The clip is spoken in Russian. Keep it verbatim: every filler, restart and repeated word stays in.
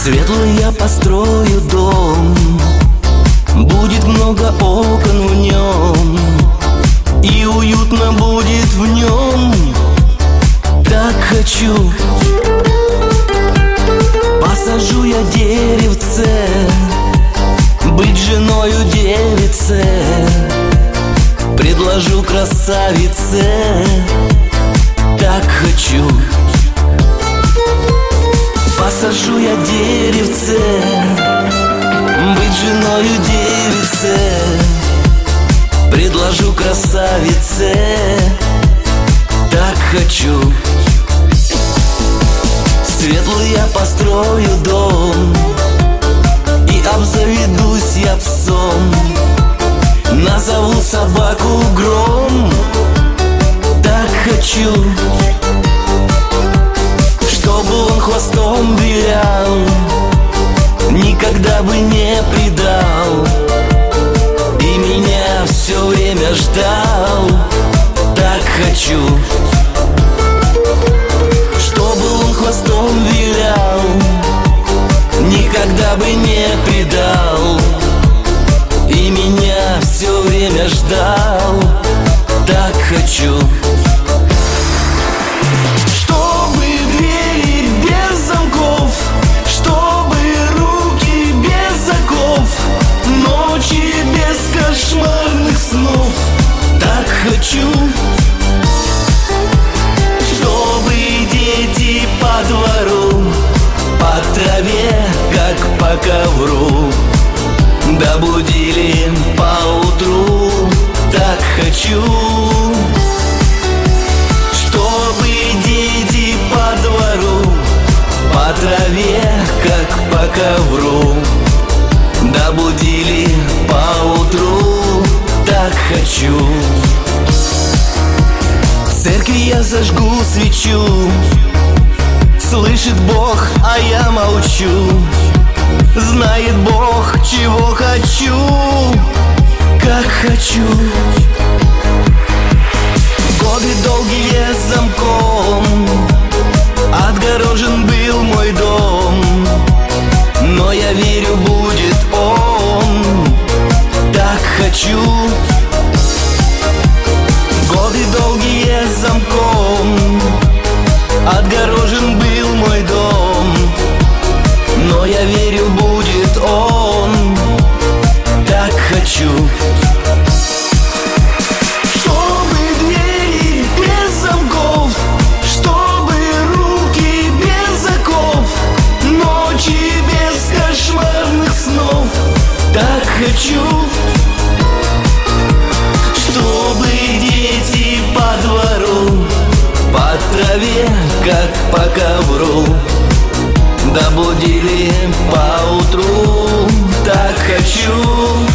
Светлый я построю дом, будет много окон в нем, и уютно будет в нем. Так хочу. Посажу я деревце, быть женою девице, предложу красавице. Так хочу. Посажу я деревце, быть женою девице, предложу красавице. Так хочу. Светлый я построю дом, и обзаведусь я псом, назову собаку Гром. Так хочу. Чтобы он хвостом вилял, никогда бы не предал, и меня все время ждал. Так хочу. Чтобы он хвостом вилял, никогда бы не предал, и меня все время ждал. Так хочу. Кошмарных снов. Так хочу. Чтобы дети по двору, по траве, как по ковру, добудили поутру. Так хочу. Чтобы дети по двору, по траве, как по ковру, добудили поутру. Так хочу. В церкви я зажгу свечу, слышит Бог, а я молчу. Знает Бог, чего хочу, как хочу. Годы долгие замком отгорожен был мой дом, но я верю, будет он. Так хочу. Годы долгие замком отгорожен был мой дом, но я верю, будет он. Так хочу. Чтобы двери без замков, чтобы руки без оков, ночи без кошмарных снов. Так хочу. Чтобы дети по двору, по траве, как по ковру, добудили поутру. Так хочу.